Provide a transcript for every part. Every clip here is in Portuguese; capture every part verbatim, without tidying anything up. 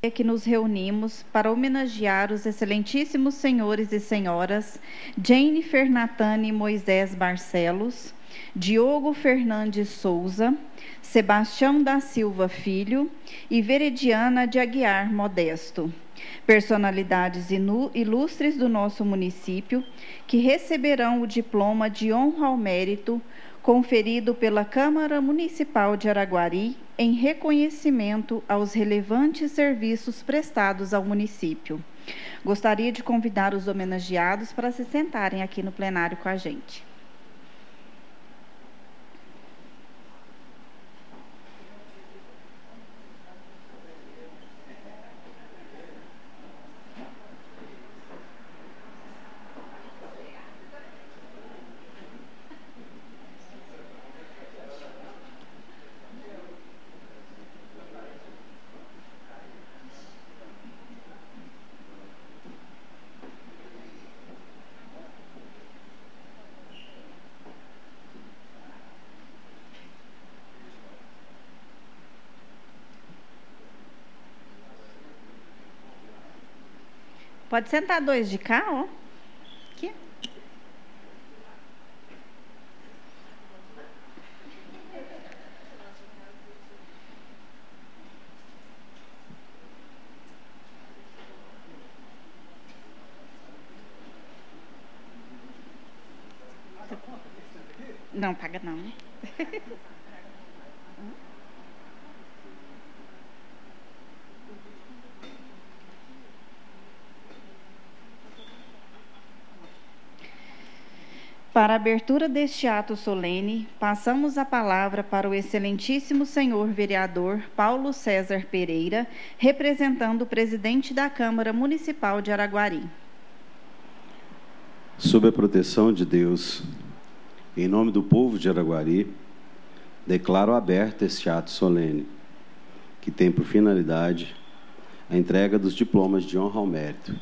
que nos reunimos para homenagear os excelentíssimos senhores e senhoras Jennifer Natane Moisés Barcelos, Diogo Fernandes Souza, Sebastião da Silva Filho e Veridiana de Aguiar Modesto, personalidades ilustres do nosso município, que receberão o diploma de honra ao mérito conferido pela Câmara Municipal de Araguari em reconhecimento aos relevantes serviços prestados ao município. Gostaria de convidar os homenageados para se sentarem aqui no plenário com a gente. Pode sentar dois de cá, ó. Aqui. Não, paga não, né? Para a abertura deste ato solene, passamos a palavra para o excelentíssimo senhor vereador Paulo César Pereira, representando o presidente da Câmara Municipal de Araguari. Sob a proteção de Deus, em nome do povo de Araguari, declaro aberto este ato solene, que tem por finalidade a entrega dos diplomas de honra ao mérito.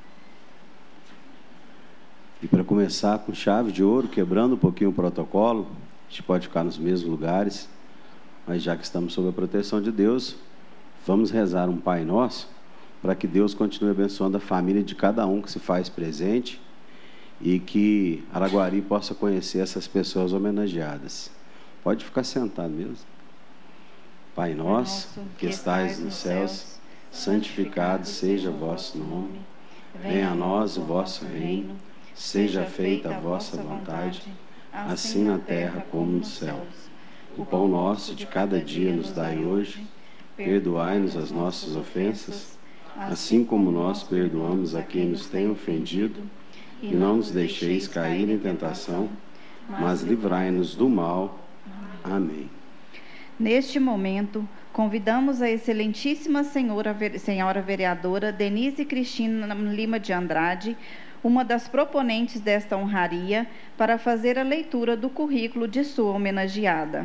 E para começar com chave de ouro, quebrando um pouquinho o protocolo, a gente pode ficar nos mesmos lugares, mas já que estamos sob a proteção de Deus, vamos rezar um Pai Nosso, para que Deus continue abençoando a família de cada um que se faz presente e que Araguari possa conhecer essas pessoas homenageadas. Pode ficar sentado mesmo. Pai nosso, que estais nos céus, santificado seja o vosso nome. Venha a nós o vosso reino. Seja feita a vossa vontade, assim na terra como nos céus. O pão nosso de cada dia nos dai hoje. Perdoai-nos as nossas ofensas, assim como nós perdoamos a quem nos tem ofendido. E não nos deixeis cair em tentação, mas livrai-nos do mal. Amém. Neste momento, convidamos a excelentíssima senhora, senhora vereadora Denise Cristina Lima de Andrade, uma das proponentes desta honraria, para fazer a leitura do currículo de sua homenageada.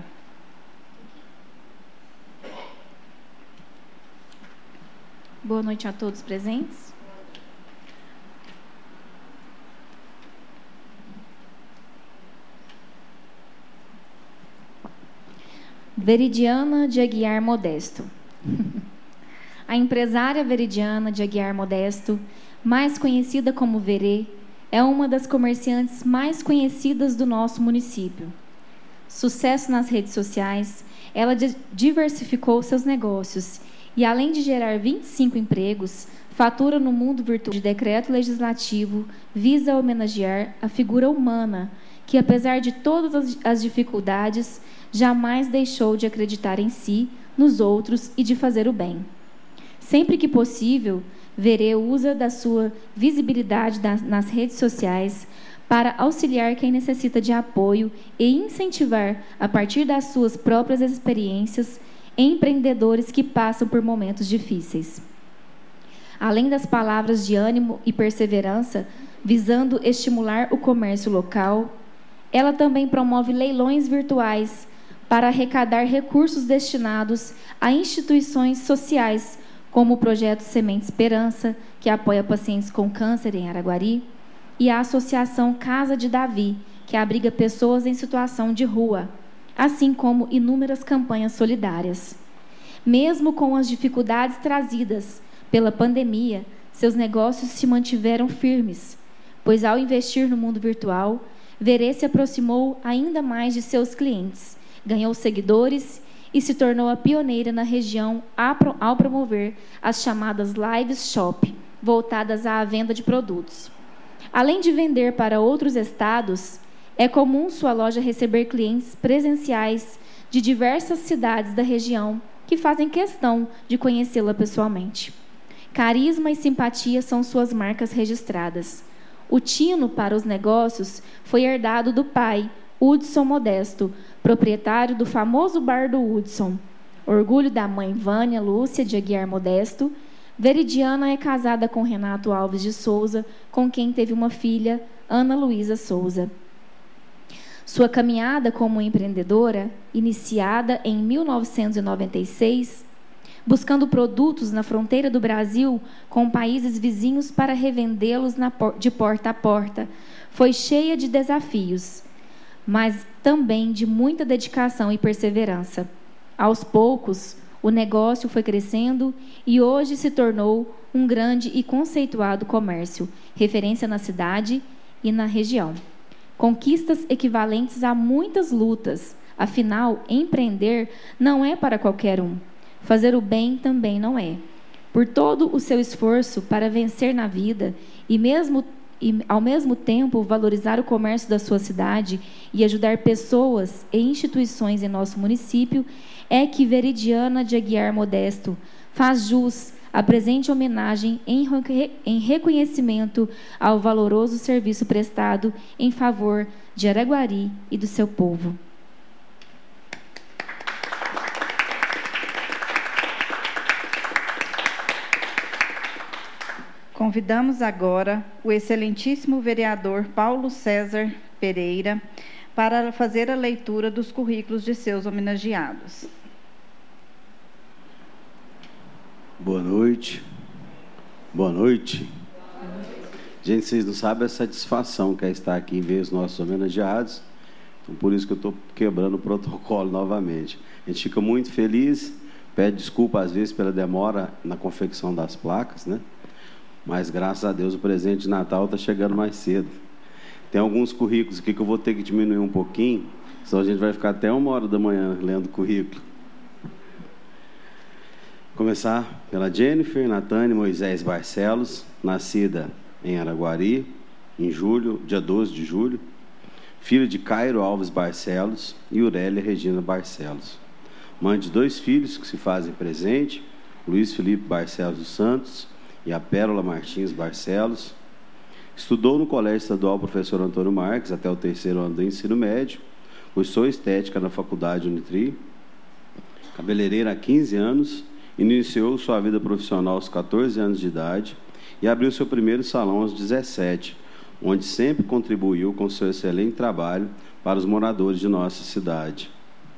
Boa noite a todos presentes. Veridiana de Aguiar Modesto. A empresária Veridiana de Aguiar Modesto, mais conhecida como Verê, é uma das comerciantes mais conhecidas do nosso município. Sucesso nas redes sociais, ela diversificou seus negócios e, além de gerar vinte e cinco empregos, fatura no mundo virtual de decreto legislativo, visa homenagear a figura humana que, apesar de todas as dificuldades, jamais deixou de acreditar em si, nos outros e de fazer o bem. Sempre que possível, Verê usa da sua visibilidade nas redes sociais para auxiliar quem necessita de apoio e incentivar, a partir das suas próprias experiências, empreendedores que passam por momentos difíceis. Além das palavras de ânimo e perseverança, visando estimular o comércio local, ela também promove leilões virtuais para arrecadar recursos destinados a instituições sociais, como o projeto Semente Esperança, que apoia pacientes com câncer em Araguari, e a Associação Casa de Davi, que abriga pessoas em situação de rua, assim como inúmeras campanhas solidárias. Mesmo com as dificuldades trazidas Pela pandemia, seus negócios se mantiveram firmes, pois ao investir no mundo virtual, Verê se aproximou ainda mais de seus clientes, ganhou seguidores e se tornou a pioneira na região ao promover as chamadas Lives Shop, voltadas à venda de produtos. Além de vender para outros estados, é comum sua loja receber clientes presenciais de diversas cidades da região que fazem questão de conhecê-la pessoalmente. Carisma e simpatia são suas marcas registradas. O tino para os negócios foi herdado do pai, Hudson Modesto, proprietário do famoso bar do Hudson. Orgulho da mãe Vânia Lúcia de Aguiar Modesto, Veridiana é casada com Renato Alves de Souza, com quem teve uma filha, Ana Luísa Souza. Sua caminhada como empreendedora, iniciada em mil novecentos e noventa e seis, buscando produtos na fronteira do Brasil com países vizinhos para revendê-los de porta a porta, foi cheia de desafios, mas também de muita dedicação e perseverança. Aos poucos, o negócio foi crescendo e hoje se tornou um grande e conceituado comércio, referência na cidade e na região. Conquistas equivalentes a muitas lutas, afinal, empreender não é para qualquer um. Fazer o bem também não é. Por todo o seu esforço para vencer na vida e, mesmo, e, ao mesmo tempo, valorizar o comércio da sua cidade e ajudar pessoas e instituições em nosso município, é que Veridiana de Aguiar Modesto faz jus à presente homenagem em, em reconhecimento ao valoroso serviço prestado em favor de Araguari e do seu povo. Convidamos agora o excelentíssimo vereador Paulo César Pereira para fazer a leitura dos currículos de seus homenageados. Boa noite. Boa noite. Gente, vocês não sabem a satisfação que é estar aqui e ver os nossos homenageados. Então, por isso que eu estou quebrando o protocolo novamente. A gente fica muito feliz, pede desculpa às vezes pela demora na confecção das placas, né? Mas, graças a Deus, o presente de Natal está chegando mais cedo. Tem alguns currículos aqui que eu vou ter que diminuir um pouquinho, senão a gente vai ficar até uma hora da manhã lendo o currículo. Começar pela Jennifer Natane Moisés Barcelos, nascida em Araguari, em julho, dia doze de julho, filha de Cairo Alves Barcelos e Aurélia Regina Barcelos. Mãe de dois filhos que se fazem presente, Luiz Felipe Barcelos dos Santos e a Pérola Martins Barcelos. Estudou no Colégio Estadual Professor Antônio Marques até o terceiro ano do ensino médio, cursou estética na Faculdade Unitri, cabeleireira há quinze anos, iniciou sua vida profissional aos catorze anos de idade e abriu seu primeiro salão aos dezessete, onde sempre contribuiu com seu excelente trabalho para os moradores de nossa cidade.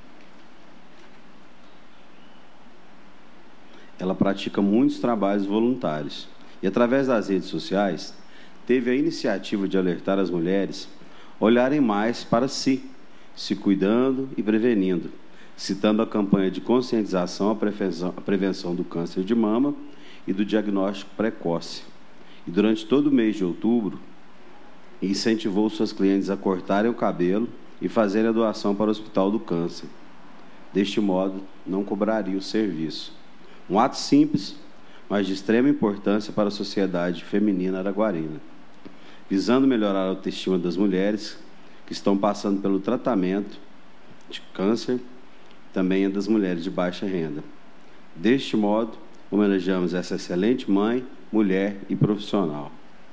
Ela pratica muitos trabalhos voluntários e, através das redes sociais, teve a iniciativa de alertar as mulheres a olharem mais para si, se cuidando e prevenindo, citando a campanha de conscientização à prevenção, à prevenção do câncer de mama e do diagnóstico precoce. E, durante todo o mês de outubro, incentivou suas clientes a cortarem o cabelo e fazerem a doação para o Hospital do Câncer. Deste modo, não cobraria o serviço. Um ato simples, mas de extrema importância para a sociedade feminina araguarina, visando melhorar a autoestima das mulheres que estão passando pelo tratamento de câncer, também das mulheres de baixa renda. Deste modo, homenageamos essa excelente mãe, mulher e profissional.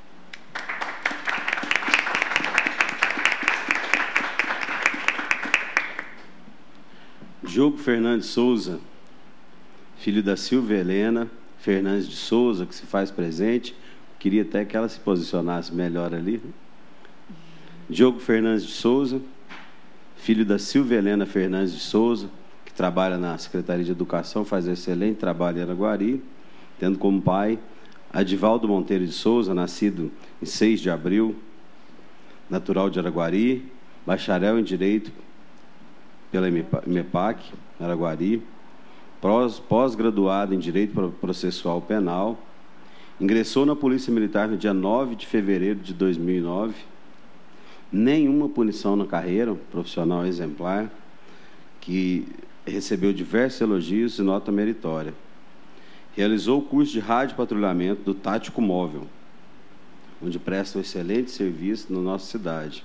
Diogo Fernandes Souza, filho da Silvia Helena Fernandes de Souza, que se faz presente. Queria até que ela se posicionasse melhor ali. Diogo Fernandes de Souza, filho da Silvia Helena Fernandes de Souza, que trabalha na Secretaria de Educação, faz um excelente trabalho em Araguari, tendo como pai Adivaldo Monteiro de Souza, nascido em seis de abril, natural de Araguari, bacharel em Direito pela MEPAC, Araguari, pós-graduado em Direito Processual Penal, ingressou na Polícia Militar no dia nove de fevereiro de dois mil e nove, nenhuma punição na carreira, profissional exemplar, que recebeu diversos elogios e nota meritória. Realizou o curso de rádio patrulhamento do Tático Móvel, onde presta um excelente serviço na nossa cidade.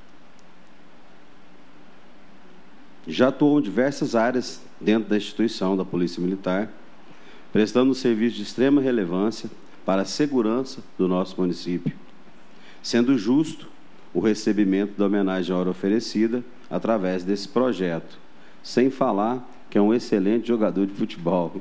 Já atuou em diversas áreas dentro da instituição da Polícia Militar, prestando um serviço de extrema relevância para a segurança do nosso município, sendo justo o recebimento da homenagem à hora oferecida através desse projeto, sem falar que é um excelente jogador de futebol.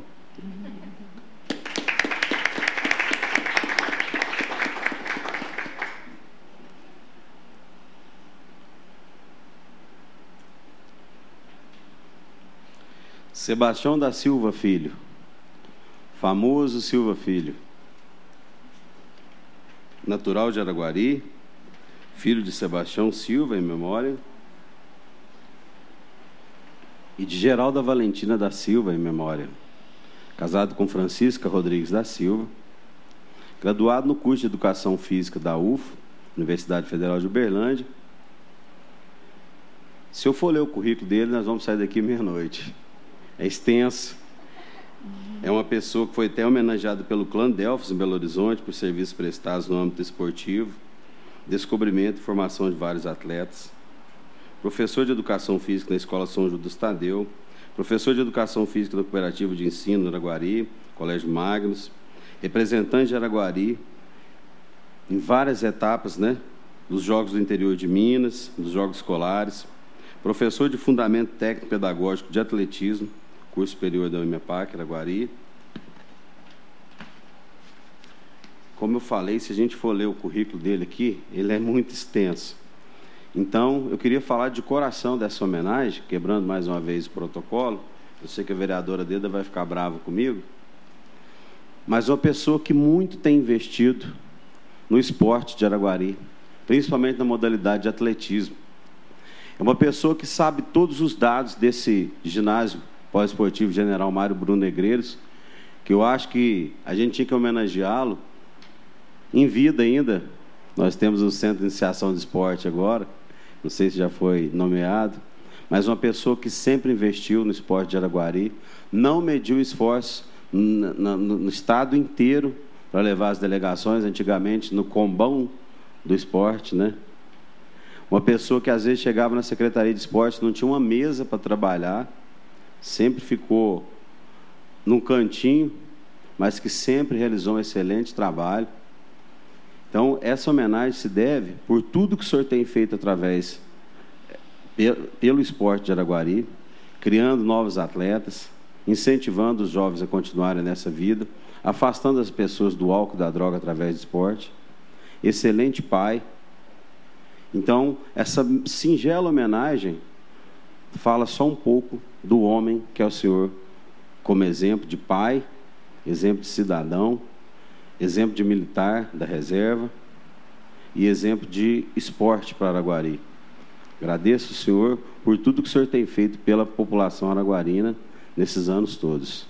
Sebastião da Silva Filho, famoso Silva Filho, natural de Araguari, filho de Sebastião Silva, em memória, e de Geralda Valentina da Silva, em memória, casado com Francisca Rodrigues da Silva, graduado no curso de Educação Física da U F, Universidade Federal de Uberlândia. Se eu for ler o currículo dele, nós vamos sair daqui meia-noite. É extenso. É uma pessoa que foi até homenageada pelo Clã Delfos, em Belo Horizonte, por serviços prestados no âmbito esportivo, descobrimento e formação de vários atletas. Professor de Educação Física na Escola São Judas Tadeu, professor de Educação Física da Cooperativa de Ensino de Araguari, Colégio Magnus, representante de Araguari em várias etapas, né, dos Jogos do Interior de Minas, dos Jogos Escolares, professor de Fundamento Técnico Pedagógico de Atletismo, curso superior da U M E P A C, Araguari. Como eu falei, se a gente for ler o currículo dele aqui, ele é muito extenso. Então, eu queria falar de coração dessa homenagem, quebrando mais uma vez o protocolo. Eu sei que a vereadora Deda vai ficar brava comigo, mas uma pessoa que muito tem investido no esporte de Araguari, principalmente na modalidade de atletismo. É uma pessoa que sabe todos os dados desse ginásio pós-esportivo General Mário Bruno Negreiros, que eu acho que a gente tinha que homenageá-lo em vida ainda. Nós temos o Centro de Iniciação de Esporte agora, não sei se já foi nomeado, mas uma pessoa que sempre investiu no esporte de Araguari, não mediu esforço no, no, no estado inteiro para levar as delegações, antigamente no combão do esporte, né? Uma pessoa que às vezes chegava na Secretaria de Esporte, não tinha uma mesa para trabalhar, sempre ficou num cantinho, mas que sempre realizou um excelente trabalho. Então, essa homenagem se deve por tudo que o senhor tem feito através, pelo esporte de Araguari, criando novos atletas, incentivando os jovens a continuarem nessa vida, afastando as pessoas do álcool e da droga através do esporte. Excelente pai. Então, essa singela homenagem fala só um pouco do homem que é o senhor, como exemplo de pai, exemplo de cidadão, exemplo de militar da reserva e exemplo de esporte para Araguari. Agradeço o senhor por tudo que o senhor tem feito pela população araguarina nesses anos todos.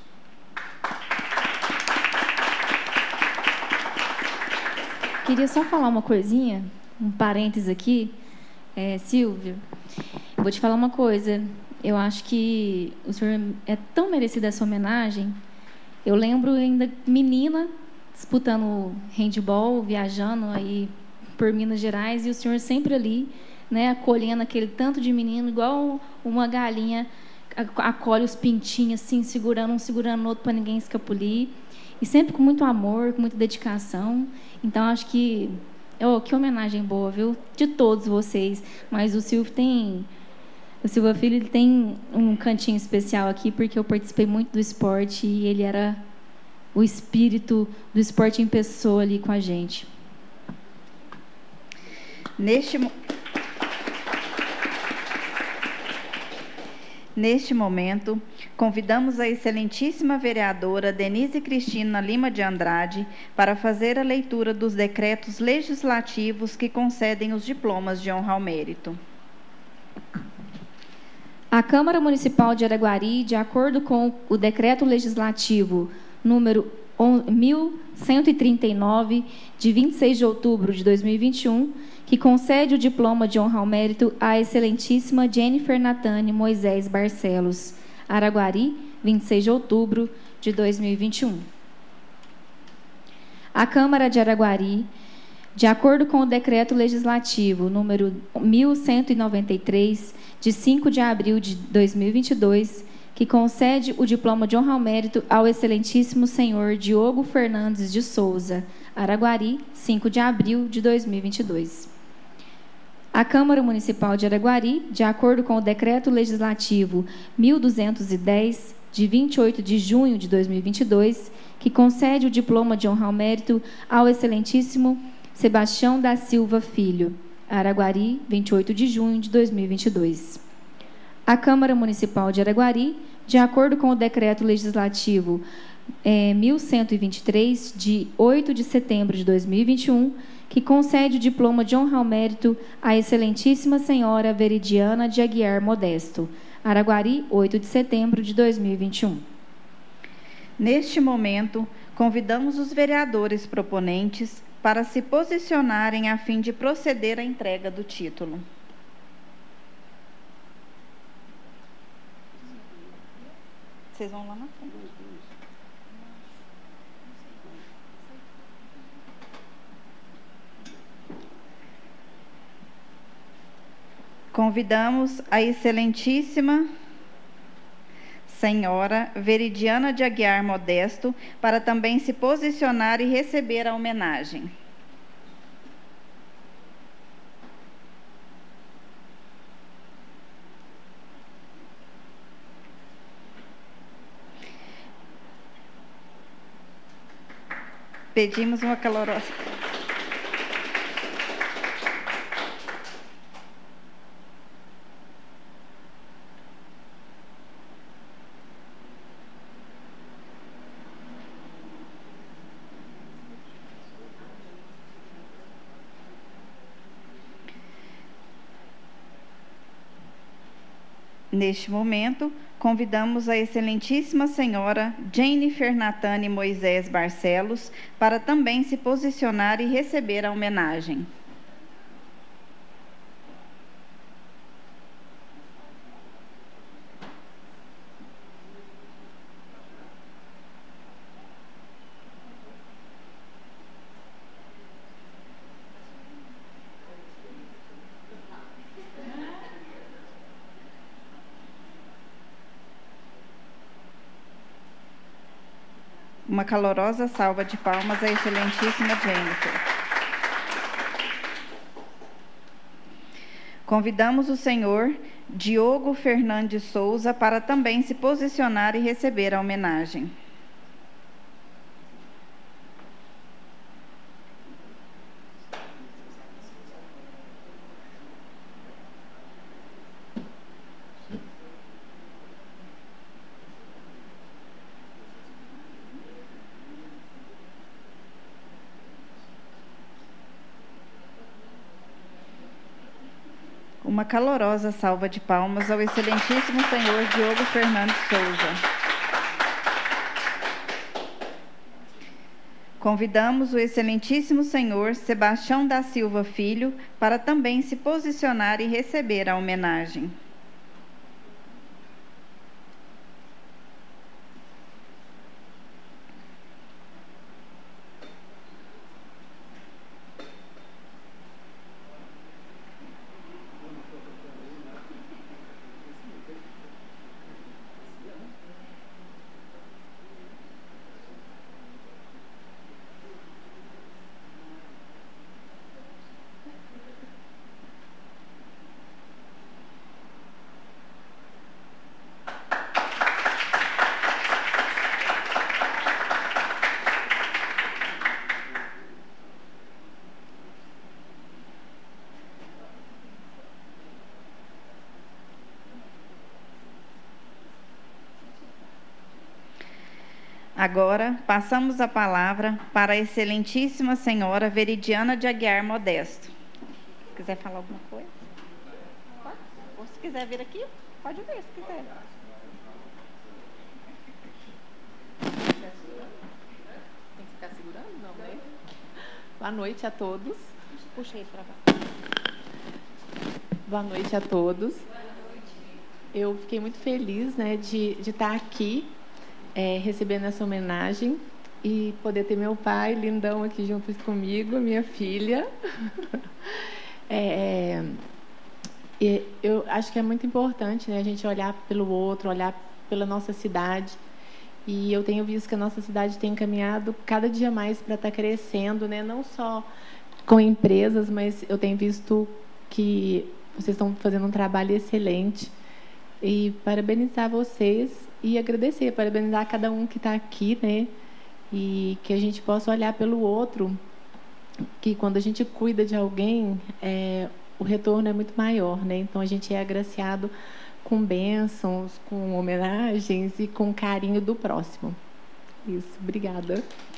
Queria só falar uma coisinha, um parênteses aqui. É, Silvio, vou te falar uma coisa. Eu acho que o senhor é tão merecido essa homenagem. Eu lembro ainda menina disputando handball, viajando aí por Minas Gerais, e o senhor sempre ali, né, acolhendo aquele tanto de menino, igual uma galinha acolhe os pintinhos, assim, segurando um, segurando o outro para ninguém escapulir, e sempre com muito amor, com muita dedicação. Então, acho que, oh, que homenagem boa, viu, de todos vocês. Mas o Silvio tem, o Silva Filho, ele tem um cantinho especial aqui, porque eu participei muito do esporte e ele era o espírito do esporte em pessoa ali com a gente. Neste, Neste momento, convidamos a excelentíssima vereadora Denise Cristina Lima de Andrade para fazer a leitura dos decretos legislativos que concedem os diplomas de honra ao mérito. A Câmara Municipal de Araguari, de acordo com o Decreto Legislativo número mil cento e trinta e nove, de vinte e seis de outubro de dois mil e vinte e um, que concede o diploma de honra ao mérito à excelentíssima Jennifer Natane Moisés Barcelos, Araguari, vinte e seis de outubro de dois mil e vinte e um. A Câmara de Araguari, de acordo com o Decreto Legislativo número mil cento e noventa e três, de cinco de abril de dois mil e vinte e dois, que concede o diploma de honra ao mérito ao excelentíssimo senhor Diogo Fernandes de Souza, Araguari, cinco de abril de dois mil e vinte e dois. A Câmara Municipal de Araguari, de acordo com o Decreto Legislativo mil duzentos e dez, de vinte e oito de junho de dois mil e vinte e dois, que concede o diploma de honra ao mérito ao excelentíssimo Sebastião da Silva Filho, Araguari, vinte e oito de junho de dois mil e vinte e dois. A Câmara Municipal de Araguari, de acordo com o Decreto Legislativo eh, mil cento e vinte e três, de oito de setembro de dois mil e vinte e um, que concede o diploma de honra ao mérito à excelentíssima senhora Veridiana de Aguiar Modesto, Araguari, oito de setembro de dois mil e vinte e um. Neste momento, convidamos os vereadores proponentes para se posicionarem a fim de proceder à entrega do título. Vocês vão lá na frente. Convidamos a excelentíssima senhora Veridiana de Aguiar Modesto para também se posicionar e receber a homenagem. Pedimos uma calorosa. Neste momento, convidamos a excelentíssima senhora Jennifer Natane Moisés Barcelos para também se posicionar e receber a homenagem. Uma calorosa salva de palmas à excelentíssima Jennifer. Convidamos o senhor Diogo Fernandes Souza para também se posicionar e receber a homenagem. Uma calorosa salva de palmas ao excelentíssimo senhor Diogo Fernandes Souza. Convidamos o excelentíssimo senhor Sebastião da Silva Filho para também se posicionar e receber a homenagem. Agora, passamos a palavra para a excelentíssima senhora Veridiana de Aguiar Modesto. Se quiser falar alguma coisa? Ou se quiser vir aqui. Pode ver se quiser. Tem que ficar segurando, não, né? Boa noite a todos. Puxei para cá. Boa noite a todos. Eu fiquei muito feliz, né, de, de estar aqui, é, recebendo essa homenagem e poder ter meu pai, lindão, aqui junto comigo, minha filha. É, eu acho que é muito importante, né, a gente olhar pelo outro, olhar pela nossa cidade. E eu tenho visto que a nossa cidade tem caminhado cada dia mais para estar crescendo, né, não só com empresas, mas eu tenho visto que vocês estão fazendo um trabalho excelente. E parabenizar vocês e agradecer, parabenizar cada um que está aqui, né? E que a gente possa olhar pelo outro, que quando a gente cuida de alguém, é, o retorno é muito maior, né? Então a gente é agraciado com bênçãos, com homenagens e com carinho do próximo. Isso, obrigada.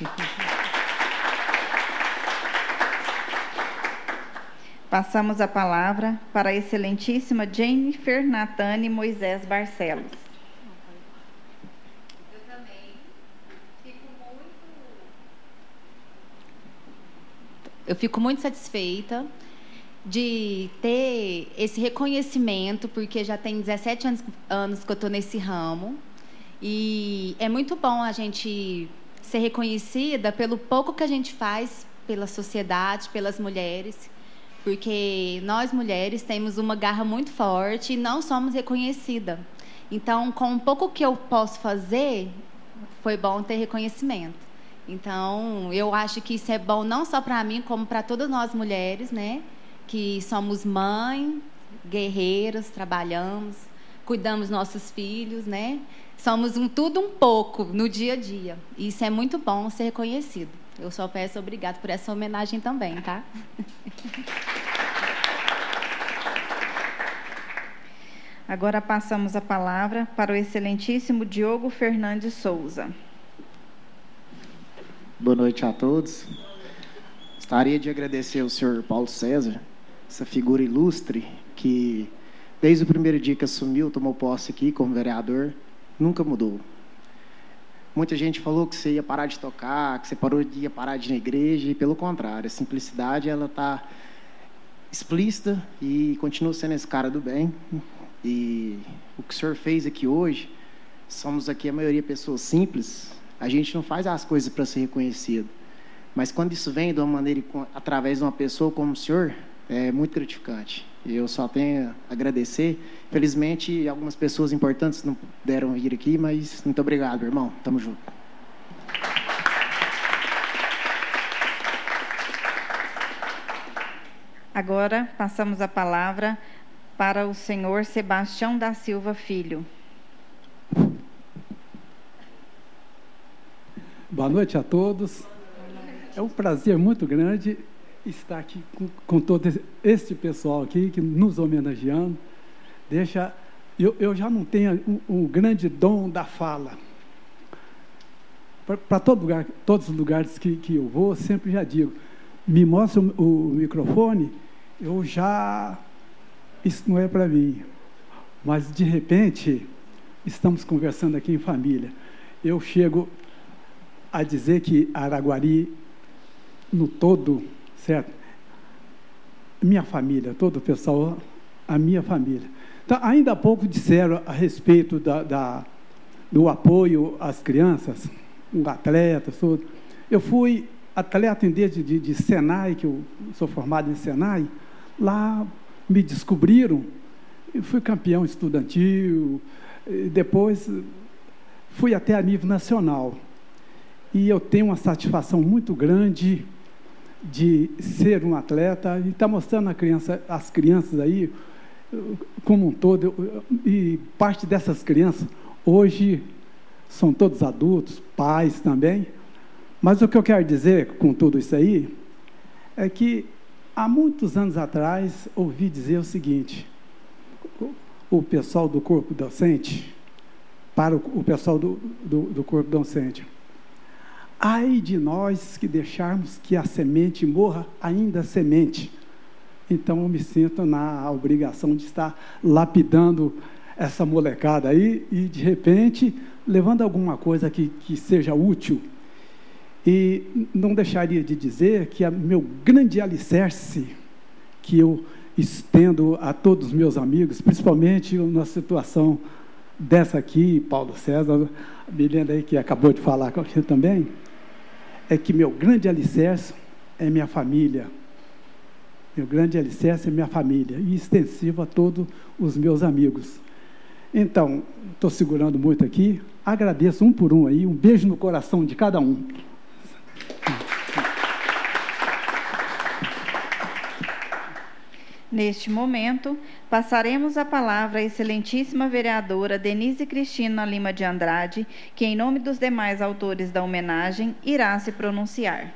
Passamos a palavra para a excelentíssima Jennifer Natane Moisés Barcelos. Eu também fico muito... Eu fico muito satisfeita de ter esse reconhecimento, porque já tem dezessete anos, anos que eu estou nesse ramo. E é muito bom a gente ser reconhecida pelo pouco que a gente faz pela sociedade, pelas mulheres, porque nós, mulheres, temos uma garra muito forte e não somos reconhecidas. Então, com o pouco que eu posso fazer, foi bom ter reconhecimento. Então, eu acho que isso é bom não só para mim, como para todas nós mulheres, né? Que somos mães, guerreiras, trabalhamos, cuidamos dos nossos filhos, né? Somos um tudo um pouco no dia a dia. E isso é muito bom ser reconhecido. Eu só peço obrigado por essa homenagem também, tá? Agora passamos a palavra para o excelentíssimo Diogo Fernandes Souza. Boa noite a todos. Gostaria de agradecer ao senhor Paulo César, essa figura ilustre que, desde o primeiro dia que assumiu, tomou posse aqui como vereador, nunca mudou. Muita gente falou que você ia parar de tocar, que você parou de ia parar de ir na igreja, e pelo contrário, a simplicidade ela está explícita e continua sendo esse cara do bem. E o que o senhor fez aqui hoje, somos aqui a maioria pessoas simples, a gente não faz as coisas para ser reconhecido, mas quando isso vem de uma maneira, através de uma pessoa como o senhor, é muito gratificante. Eu só tenho a agradecer. Felizmente, algumas pessoas importantes não puderam vir aqui, mas muito obrigado, irmão. Tamo junto. Agora, passamos a palavra para o senhor Sebastião da Silva Filho. Boa noite a todos. É um prazer muito grande estar aqui com, com todo este pessoal aqui, que nos homenageando. Deixa, eu, eu já não tenho o, o grande dom da fala. Para todo lugar, todos os lugares que, que eu vou, sempre já digo, me mostra o, o microfone, eu já... Isso não é para mim. Mas, de repente, estamos conversando aqui em família. Eu chego a dizer que Araguari, no todo, certo? Minha família, todo o pessoal, a minha família. Então, ainda há pouco disseram a respeito da, da, do apoio às crianças, um atleta, tudo. Eu fui atleta em desde de, de Senai, que eu sou formado em Senai, lá me descobriram, eu fui campeão estudantil, depois fui até a nível nacional. E eu tenho uma satisfação muito grande de ser um atleta e estar mostrando a criança, as crianças aí, como um todo, eu, e parte dessas crianças, hoje, são todos adultos, pais também, mas o que eu quero dizer com tudo isso aí, é que há muitos anos atrás, ouvi dizer o seguinte, o pessoal do corpo docente, para o pessoal do, do, do corpo docente, ai de nós que deixarmos que a semente morra ainda semente. Então, eu me sinto na obrigação de estar lapidando essa molecada aí e, de repente, levando alguma coisa que, que seja útil. E não deixaria de dizer que o meu grande alicerce, que eu estendo a todos os meus amigos, principalmente na situação dessa aqui, Paulo César, a Milena aí que acabou de falar com você também, é que meu grande alicerce é minha família. Meu grande alicerce é minha família, e extensivo a todos os meus amigos. Então, estou segurando muito aqui, agradeço um por um aí, um beijo no coração de cada um. Neste momento, passaremos a palavra à excelentíssima vereadora Denise Cristina Lima de Andrade, que, em nome dos demais autores da homenagem, irá se pronunciar.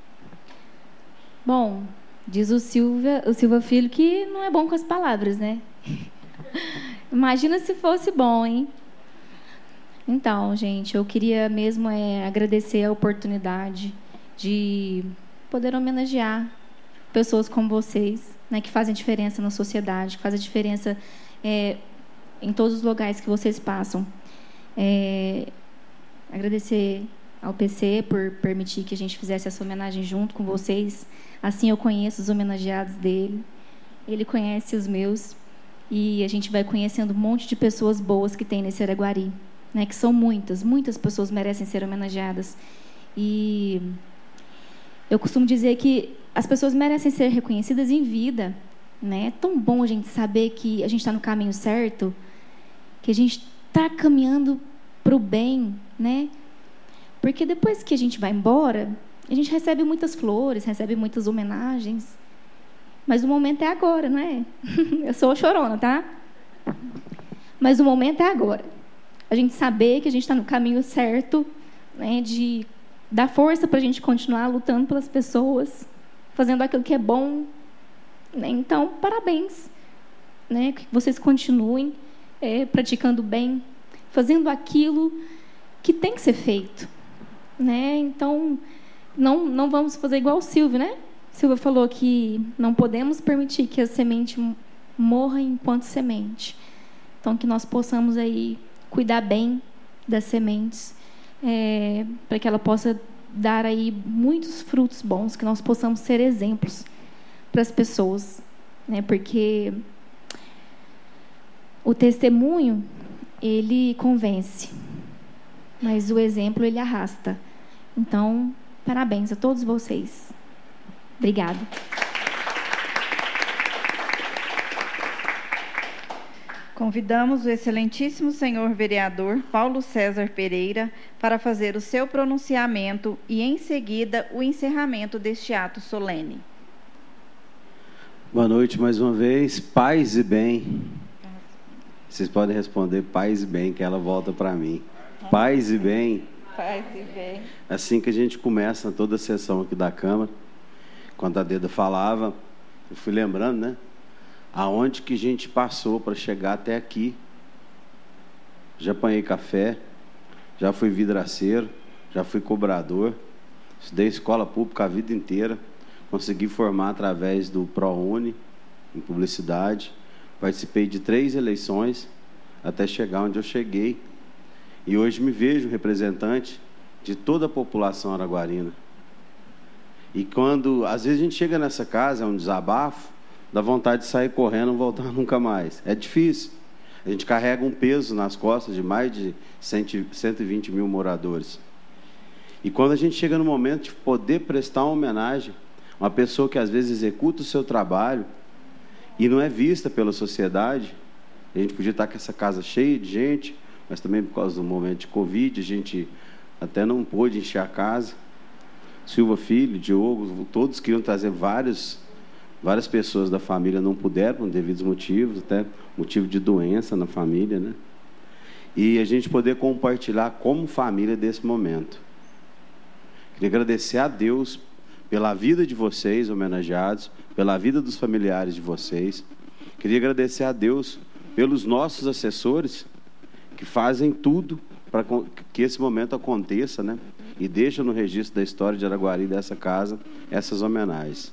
Bom, diz o Silva, o Silva Filho que não é bom com as palavras, né? Imagina se fosse bom, hein? Então, gente, eu queria mesmo é, agradecer a oportunidade de poder homenagear pessoas como vocês, né, que fazem diferença na sociedade, que fazem diferença é, em todos os lugares que vocês passam. É, agradecer ao P C por permitir que a gente fizesse essa homenagem junto com vocês. Assim eu conheço os homenageados dele, ele conhece os meus, e a gente vai conhecendo um monte de pessoas boas que tem nesse Araguari, né, que são muitas, muitas pessoas merecem ser homenageadas. E eu costumo dizer que as pessoas merecem ser reconhecidas em vida, né? É tão bom a gente saber que a gente está no caminho certo, que a gente está caminhando para o bem, né? Porque depois que a gente vai embora, a gente recebe muitas flores, recebe muitas homenagens, mas o momento é agora, não é? Eu sou chorona, tá? Mas o momento é agora. A gente saber que a gente está no caminho certo, né? De dar força para a gente continuar lutando pelas pessoas, fazendo aquilo que é bom, né? Então, parabéns, né? Que vocês continuem é, praticando bem, fazendo aquilo que tem que ser feito, né? Então, não, não vamos fazer igual o Silvio, né? O Silvio falou que não podemos permitir que a semente morra enquanto semente. Então, que nós possamos aí cuidar bem das sementes, é, para que ela possa dar aí muitos frutos bons, que nós possamos ser exemplos para as pessoas, né? Porque o testemunho, ele convence, mas o exemplo, ele arrasta. Então, parabéns a todos vocês. Obrigada. Convidamos o excelentíssimo senhor vereador Paulo César Pereira para fazer o seu pronunciamento e, em seguida, o encerramento deste ato solene. Boa noite mais uma vez. Paz e bem. Vocês podem responder paz e bem, que ela volta para mim. Paz e bem. Paz e bem. Assim que a gente começa toda a sessão aqui da Câmara, quando a Deda falava, eu fui lembrando, né? Aonde que a gente passou para chegar até aqui. Já apanhei café, já fui vidraceiro, já fui cobrador, estudei escola pública a vida inteira, consegui formar através do ProUni, em publicidade, participei de três eleições até chegar onde eu cheguei, e hoje me vejo representante de toda a população araguarina. E quando, às vezes a gente chega nessa casa, é um desabafo, dá vontade de sair correndo e não voltar nunca mais. É difícil. A gente carrega um peso nas costas de mais de cento e vinte mil moradores. E quando a gente chega no momento de poder prestar uma homenagem a uma pessoa que às vezes executa o seu trabalho e não é vista pela sociedade, a gente podia estar com essa casa cheia de gente, mas também por causa do momento de Covid, a gente até não pôde encher a casa. Silva Filho, Diogo, todos queriam trazer vários... Várias pessoas da família não puderam, por devidos motivos, até motivo de doença na família, né? E a gente poder compartilhar como família desse momento. Queria agradecer a Deus pela vida de vocês, homenageados, pela vida dos familiares de vocês. Queria agradecer a Deus pelos nossos assessores, que fazem tudo para que esse momento aconteça, né? E deixam no registro da história de Araguari, dessa casa, essas homenagens.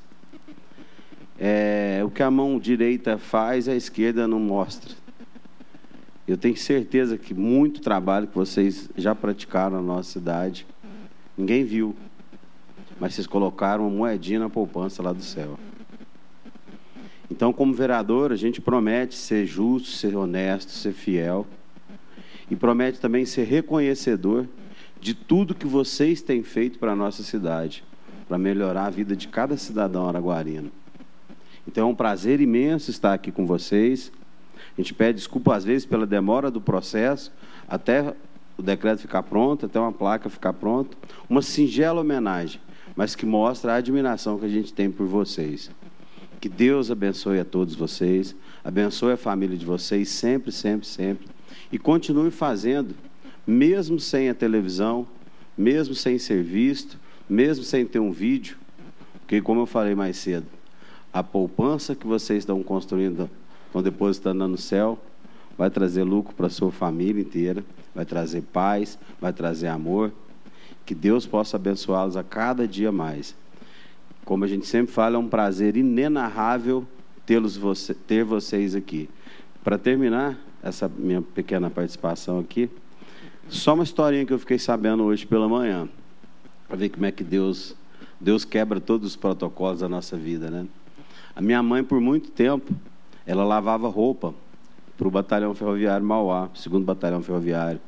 É, o que a mão direita faz, a esquerda não mostra. Eu tenho certeza que muito trabalho que vocês já praticaram na nossa cidade, ninguém viu, mas vocês colocaram uma moedinha na poupança lá do céu. Então, como vereador, a gente promete ser justo, ser honesto, ser fiel, e promete também ser reconhecedor de tudo que vocês têm feito para a nossa cidade, para melhorar a vida de cada cidadão araguarino. Então, é um prazer imenso estar aqui com vocês. A gente pede desculpa, às vezes, pela demora do processo, até o decreto ficar pronto, até uma placa ficar pronta. Uma singela homenagem, mas que mostra a admiração que a gente tem por vocês. Que Deus abençoe a todos vocês, abençoe a família de vocês, sempre, sempre, sempre. E continue fazendo, mesmo sem a televisão, mesmo sem ser visto, mesmo sem ter um vídeo, porque, como eu falei mais cedo, a poupança que vocês estão construindo, estão depositando lá no céu, vai trazer lucro para a sua família inteira, vai trazer paz, vai trazer amor. Que Deus possa abençoá-los a cada dia mais. Como a gente sempre fala, é um prazer inenarrável tê-los, você, ter vocês aqui. Para terminar essa minha pequena participação aqui, só uma historinha que eu fiquei sabendo hoje pela manhã, para ver como é que Deus, Deus quebra todos os protocolos da nossa vida, né? A minha mãe, por muito tempo, ela lavava roupa para o Batalhão Ferroviário Mauá, segundo Batalhão Ferroviário.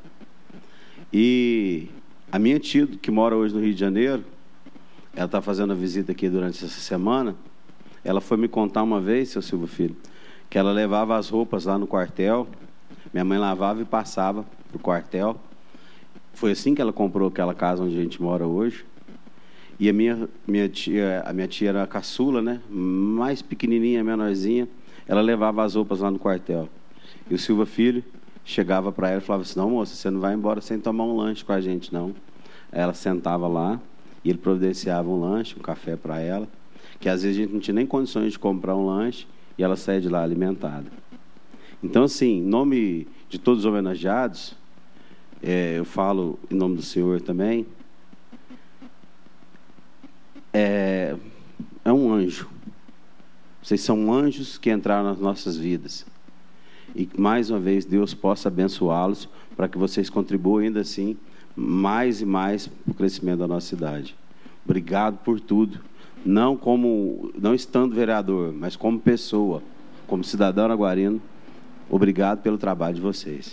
E a minha tia, que mora hoje no Rio de Janeiro, ela está fazendo a visita aqui durante essa semana, ela foi me contar uma vez, seu Silvio Filho, que ela levava as roupas lá no quartel, minha mãe lavava e passava para o quartel. Foi assim que ela comprou aquela casa onde a gente mora hoje. E a minha, minha tia, a minha tia era a caçula, né? Mais pequenininha, menorzinha. Ela levava as roupas lá no quartel. E o Silva Filho chegava para ela e falava assim: não, moça, você não vai embora sem tomar um lanche com a gente, não. Ela sentava lá e ele providenciava um lanche, um café para ela, que às vezes a gente não tinha nem condições de comprar um lanche e ela saía de lá alimentada. Então, assim, em nome de todos os homenageados, é, eu falo em nome do senhor também, é, é um anjo. Vocês são anjos que entraram nas nossas vidas. E que, mais uma vez, Deus possa abençoá-los para que vocês contribuam ainda assim mais e mais para o crescimento da nossa cidade. Obrigado por tudo. Não como, não estando vereador, mas como pessoa, como cidadão araguarino. Obrigado pelo trabalho de vocês.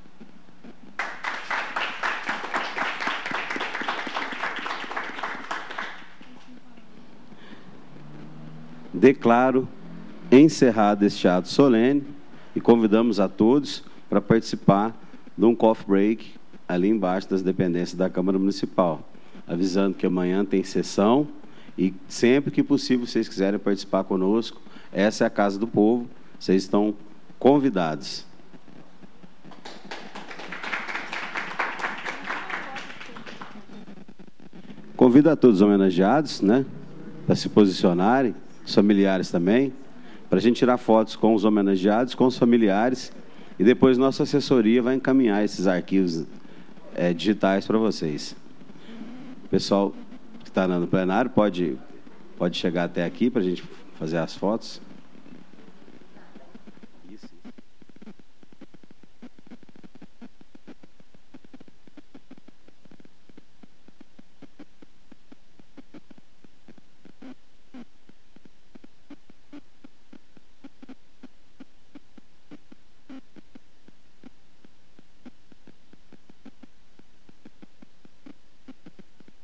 Declaro encerrado este ato solene e convidamos a todos para participar de um coffee break ali embaixo das dependências da Câmara Municipal, avisando que amanhã tem sessão e sempre que possível vocês quiserem participar conosco, essa é a Casa do Povo, vocês estão convidados. Convido a todos os homenageados, né, para se posicionarem, os familiares também, para a gente tirar fotos com os homenageados, com os familiares, e depois nossa assessoria vai encaminhar esses arquivos é, digitais para vocês. O pessoal que está no plenário pode, pode chegar até aqui para a gente fazer as fotos.